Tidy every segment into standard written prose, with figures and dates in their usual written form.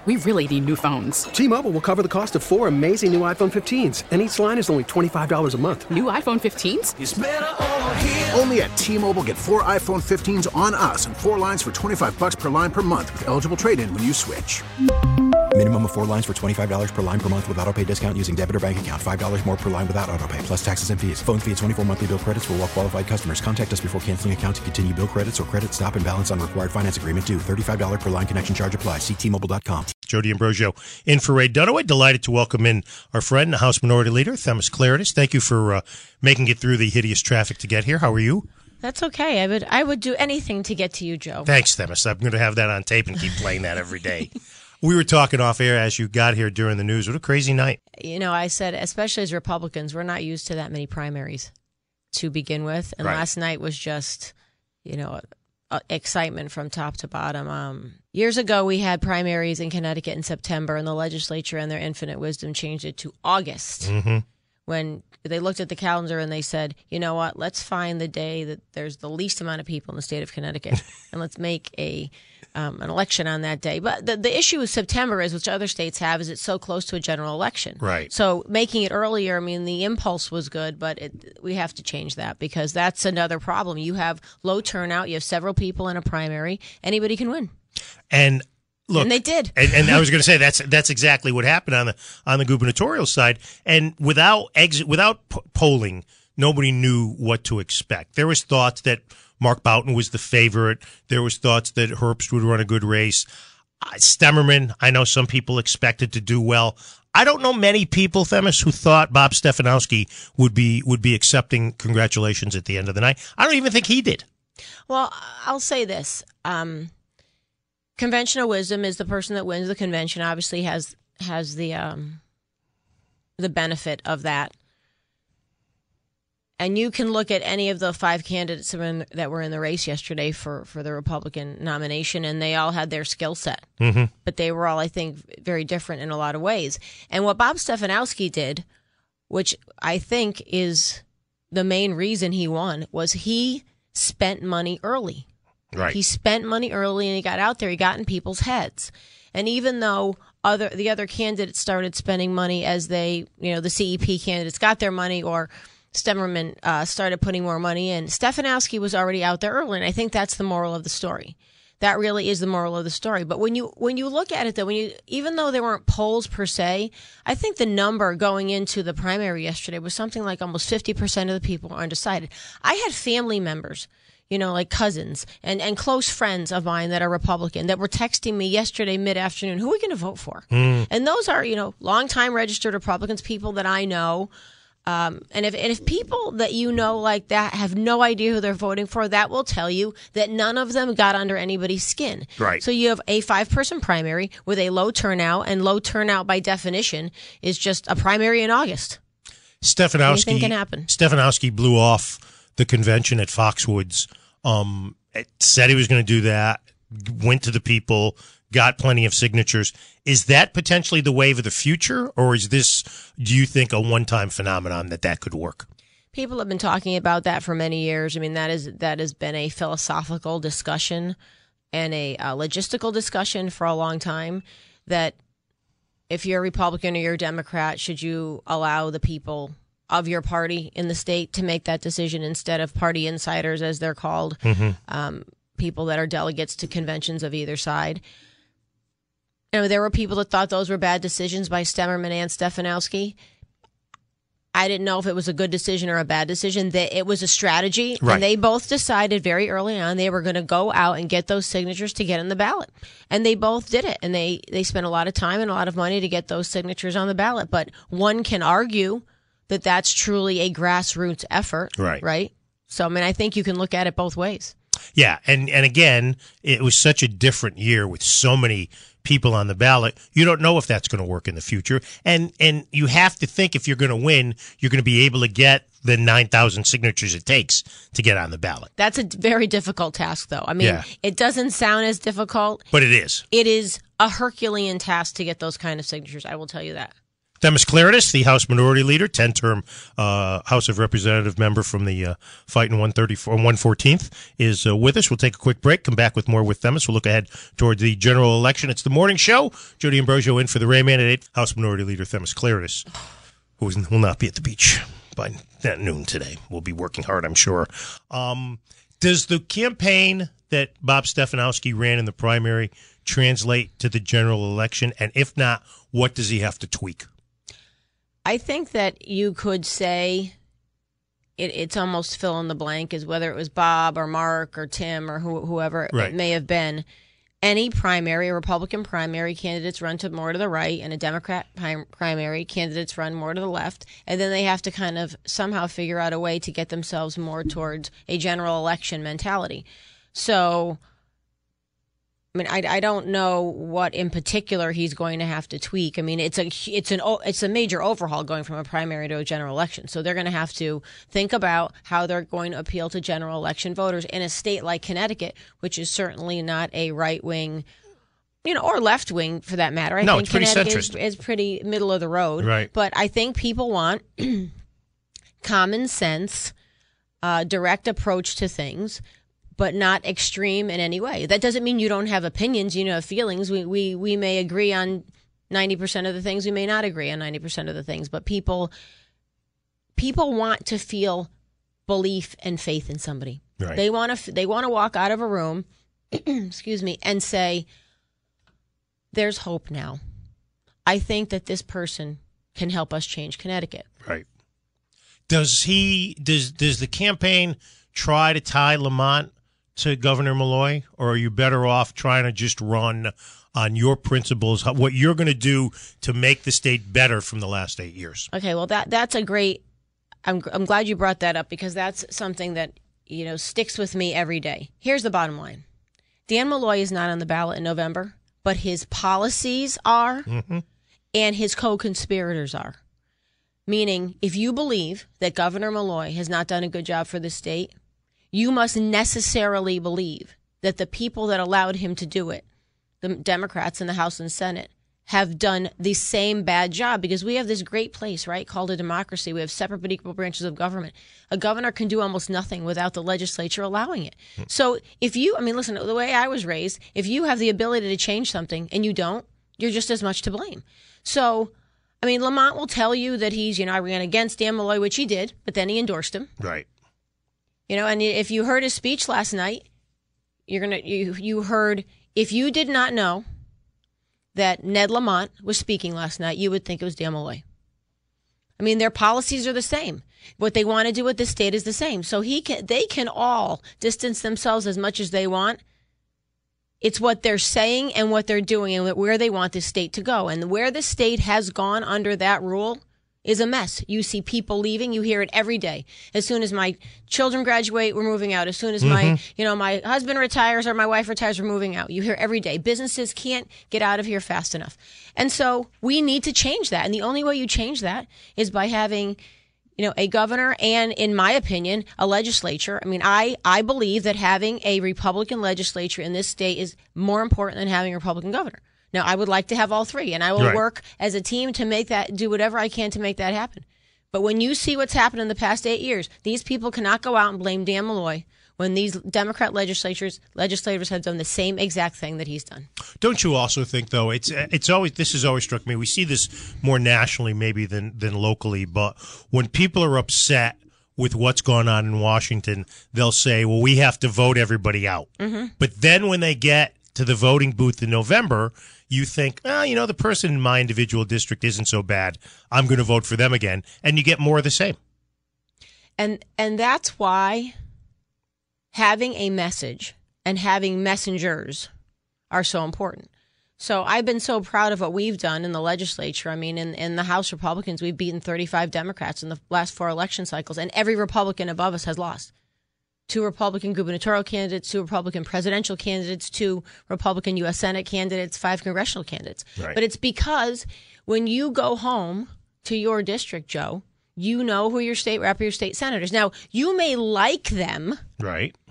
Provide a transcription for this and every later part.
We really need new phones. T-Mobile will cover the cost of 4 amazing new iPhone 15s, and each line is only $25 a month. New iPhone 15s? It's better over here. Only at T-Mobile, get 4 iPhone 15s on us and 4 lines for $25 per line per month with eligible trade-in when you switch. Minimum of 4 lines for $25 per line per month with autopay discount using debit or bank account. $5 more per line without autopay, plus taxes and fees. Phone fee at 24 monthly bill credits for well-qualified customers. Contact us before canceling account to continue bill credits or credit stop and balance on required finance agreement due. $35 per line connection charge applies. See T-Mobile.com. Jody Ambrosio in for Ray Dunaway. Delighted to welcome in our friend, the House Minority Leader, Themis Klarides. Thank you for making it through the hideous traffic to get here. How are you? That's okay. I would do anything to get to you, Joe. Thanks, Themis. I'm going to have that on tape and keep playing that every day. We were talking off air as you got here during the news. What a crazy night. You know, I said, especially as Republicans, we're not used to that many primaries to begin with. And last night was just, excitement from top to bottom. Years ago, we had primaries in Connecticut in September, and the legislature, in their infinite wisdom, changed it to August. Mm-hmm. When they looked at the calendar and they said, you know what, let's find the day that there's the least amount of people in the state of Connecticut, and let's make an election on that day. But the issue with September is, which other states have, is it's so close to a general election. Right. So making it earlier, I mean, the impulse was good, but we have to change that because that's another problem. You have low turnout. You have several people in a primary. Anybody can win. And look, and they did. And I was going to say that's exactly what happened on the gubernatorial side. And without polling, nobody knew what to expect. There was thoughts that Mark Boughton was the favorite. There was thoughts that Herbst would run a good race. Stemmerman, I know some people expected to do well. I don't know many people, Themis, who thought Bob Stefanowski would be accepting congratulations at the end of the night. I don't even think he did. Well, I'll say this. Conventional wisdom is the person that wins the convention obviously has the benefit of that. And you can look at any of the 5 candidates that were in the race yesterday for the Republican nomination, and they all had their skill set. Mm-hmm. But they were all, I think, very different in a lot of ways. And what Bob Stefanowski did, which I think is the main reason he won, was he spent money early. Right. He spent money early, and he got out there. He got in people's heads. And even though the other candidates started spending money as the CEP candidates got their money, or Stemmerman started putting more money in, Stefanowski was already out there early, and I think that's the moral of the story. That really is the moral of the story. But when you look at it, though, even though there weren't polls per se, I think the number going into the primary yesterday was something like almost 50% of the people were undecided. I had family members, like cousins and close friends of mine that are Republican that were texting me yesterday mid-afternoon, who are we going to vote for? And those are, longtime registered Republicans, people that I know. And if people that like that have no idea who they're voting for, that will tell you that none of them got under anybody's skin. Right. So you have a 5-person primary with a low turnout, and low turnout by definition is just a primary in August. Anything can happen. Stefanowski blew off the convention at Foxwoods. Said he was going to do that. Went to the people. Got plenty of signatures. Is that potentially the wave of the future, or is this, do you think, a one-time phenomenon that could work? People have been talking about that for many years. I mean, that has been a philosophical discussion and a logistical discussion for a long time, that if you're a Republican or you're a Democrat, should you allow the people of your party in the state to make that decision instead of party insiders, as they're called, people that are delegates to conventions of either side. There were people that thought those were bad decisions by Stemmerman and Stefanowski. I didn't know if it was a good decision or a bad decision. It was a strategy, right. And they both decided very early on they were going to go out and get those signatures to get on the ballot. And they both did it, and they spent a lot of time and a lot of money to get those signatures on the ballot. But one can argue that that's truly a grassroots effort, right? So, I think you can look at it both ways. Yeah, and again, it was such a different year with so many people on the ballot. You don't know if that's going to work in the future. And you have to think, if you're going to win, you're going to be able to get the 9,000 signatures it takes to get on the ballot. That's a very difficult task, though. It doesn't sound as difficult. But it is. It is a Herculean task to get those kind of signatures, I will tell you that. Themis Klarides, the House Minority Leader, 10-term House of Representative member from the fighting 114th, is with us. We'll take a quick break, come back with more with Themis. We'll look ahead toward the general election. It's the morning show. Jody Ambrosio in for the Rayman at 8. House Minority Leader Themis Klarides, who will not be at the beach by noon today. We'll be working hard, I'm sure. Does the campaign that Bob Stefanowski ran in the primary translate to the general election? And if not, what does he have to tweak? I think that you could say it's almost fill in the blank, as whether it was Bob or Mark or Tim or whoever Right. it may have been. Any primary, a Republican primary, candidates run more to the right, and a Democrat primary, candidates run more to the left, and then they have to kind of somehow figure out a way to get themselves more towards a general election mentality. So, I mean, I don't know what in particular he's going to have to tweak. I mean, it's a major overhaul going from a primary to a general election. So they're going to have to think about how they're going to appeal to general election voters in a state like Connecticut, which is certainly not a right wing, or left wing for that matter. I think it's pretty Connecticut centrist. is pretty middle of the road. Right. But I think people want common sense, direct approach to things, but not extreme in any way. That doesn't mean you don't have opinions, have feelings. We may agree on 90% of the things. We may not agree on 90% of the things. But people want to feel belief and faith in somebody. Right. They want to walk out of a room, excuse me, and say, "There's hope now. I think that this person can help us change Connecticut." Right. Does the campaign try to tie Lamont to Governor Malloy, or are you better off trying to just run on your principles, what you're going to do to make the state better from the last 8 years? Okay, well that's a great. I'm glad you brought that up, because that's something that sticks with me every day. Here's the bottom line: Dan Malloy is not on the ballot in November, but his policies are, and his co-conspirators are. Meaning, if you believe that Governor Malloy has not done a good job for the state, you must necessarily believe that the people that allowed him to do it, the Democrats in the House and Senate, have done the same bad job, because we have this great place, right, called a democracy. We have separate but equal branches of government. A governor can do almost nothing without the legislature allowing it. So listen, the way I was raised, if you have the ability to change something and you don't, you're just as much to blame. So, Lamont will tell you that he's, I ran against Dan Malloy, which he did, but then he endorsed him. Right. And if you heard his speech last night, you heard, if you did not know that Ned Lamont was speaking last night, you would think it was Dan Malloy. Their policies are the same. What they want to do with the state is the same. So they can all distance themselves as much as they want. It's what they're saying and what they're doing and where they want the state to go. And where the state has gone under that rule is a mess. You see people leaving. You hear it every day. As soon as my children graduate, we're moving out. As soon as my husband retires or my wife retires, we're moving out. You hear every day. Businesses can't get out of here fast enough. And so we need to change that. And the only way you change that is by having, a governor and, in my opinion, a legislature. I believe that having a Republican legislature in this state is more important than having a Republican governor. Now, I would like to have all three, and I will work as a team to do whatever I can to make that happen. But when you see what's happened in the past 8 years, these people cannot go out and blame Dan Malloy when these Democrat legislators have done the same exact thing that he's done. Don't you also think, though, it's always, this has always struck me, we see this more nationally maybe than locally, but when people are upset with what's going on in Washington, they'll say, well, we have to vote everybody out. Mm-hmm. But then when they get to the voting booth in November, you think, the person in my individual district isn't so bad. I'm going to vote for them again. And you get more of the same. And that's why having a message and having messengers are so important. So I've been so proud of what we've done in the legislature. In the House Republicans, we've beaten 35 Democrats in the last 4 election cycles, and every Republican above us has lost. 2 Republican gubernatorial candidates, 2 Republican presidential candidates, 2 Republican U.S. Senate candidates, 5 congressional candidates. Right. But it's because when you go home to your district, Joe, you know who your state rep or your state senators. Now, you may like them. Right.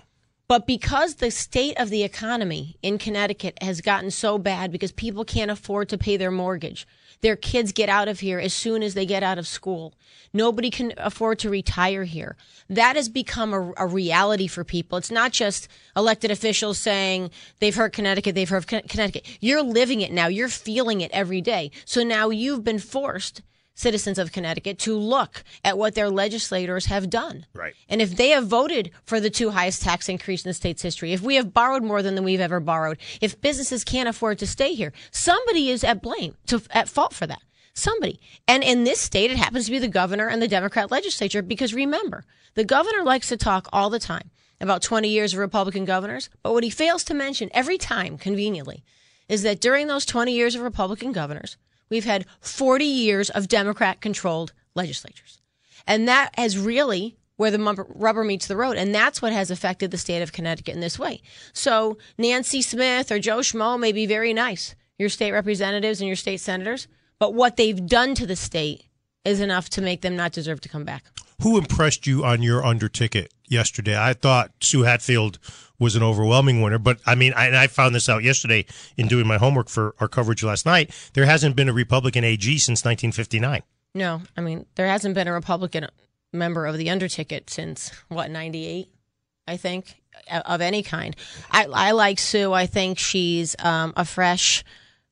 But because the state of the economy in Connecticut has gotten so bad because people can't afford to pay their mortgage, their kids get out of here as soon as they get out of school. Nobody can afford to retire here. That has become a reality for people. It's not just elected officials saying they've heard Connecticut, they've heard Connecticut. You're living it now. You're feeling it every day. So now you've been forced, citizens of Connecticut, to look at what their legislators have done. Right. And if they have voted for the 2 highest tax increase in the state's history, if we have borrowed more than we've ever borrowed, if businesses can't afford to stay here, somebody is at fault for that. Somebody. And in this state, it happens to be the governor and the Democrat legislature, because remember, the governor likes to talk all the time about 20 years of Republican governors, but what he fails to mention every time, conveniently, is that during those 20 years of Republican governors, we've had 40 years of Democrat-controlled legislatures. And that is really where the rubber meets the road. And that's what has affected the state of Connecticut in this way. So Nancy Smith or Joe Schmo may be very nice, your state representatives and your state senators, but what they've done to the state is enough to make them not deserve to come back. who impressed you on your under ticket yesterday? I thought Sue Hatfield was an overwhelming winner, but I mean, I found this out yesterday in doing my homework for our coverage last night. There hasn't been a Republican AG since 1959. No, I mean, there hasn't been a Republican member of the under ticket since, 98, I think, of any kind. I like Sue. I think she's a fresh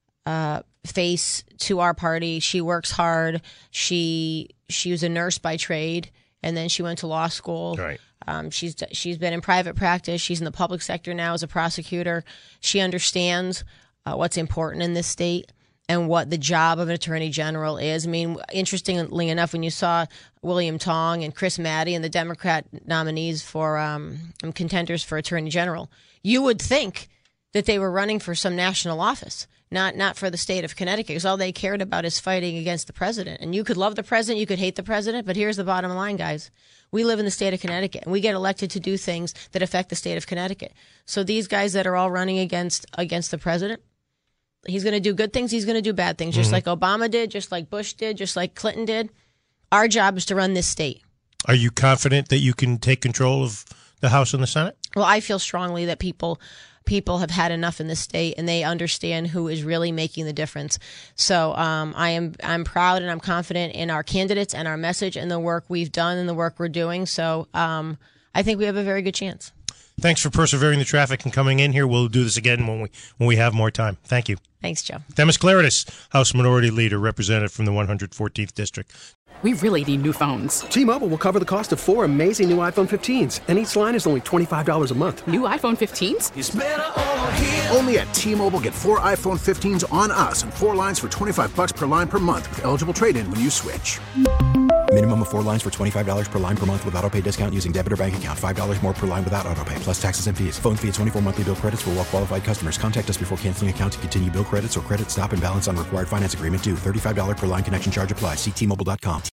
face to our party. She works hard. She was a nurse by trade, and then she went to law school. Right. She's been in private practice. She's in the public sector now as a prosecutor. She understands what's important in this state and what the job of an attorney general is. I mean, interestingly enough, when you saw William Tong and Chris Maddy and the Democrat nominees for contenders for attorney general, you would think that they were running for some national office, not for the state of Connecticut, because all they cared about is fighting against the president. And you could love the president, you could hate the president, but here's the bottom line, guys. We live in the state of Connecticut, and we get elected to do things that affect the state of Connecticut. So these guys that are all running against the president, he's going to do good things, he's going to do bad things, just like Obama did, just like Bush did, just like Clinton did. Our job is to run this state. Are you confident that you can take control of the House and the Senate? Well, I feel strongly that people have had enough in this state, and they understand who is really making the difference. So I'm proud and I'm confident in our candidates and our message and the work we've done and the work we're doing. So I think we have a very good chance. Thanks for persevering the traffic and coming in here. We'll do this again when we have more time. Thank you. Thanks, Joe. Demis Claridis, House Minority Leader, representative from the 114th District. We really need new phones. T-Mobile will cover the cost of 4 amazing new iPhone 15s, and each line is only $25 a month. New iPhone 15s? It's better over here. Only at T-Mobile, get 4 iPhone 15s on us and 4 lines for $25 per line per month with eligible trade-in when you switch. Minimum of 4 lines for $25 per line per month with autopay discount using debit or bank account. $5 more per line without autopay, plus taxes and fees. Phone fee at 24 monthly bill credits for well-qualified customers. Contact us before canceling account to continue bill credits or credit stop and balance on required finance agreement due. $35 per line connection charge applies. See T-Mobile.com.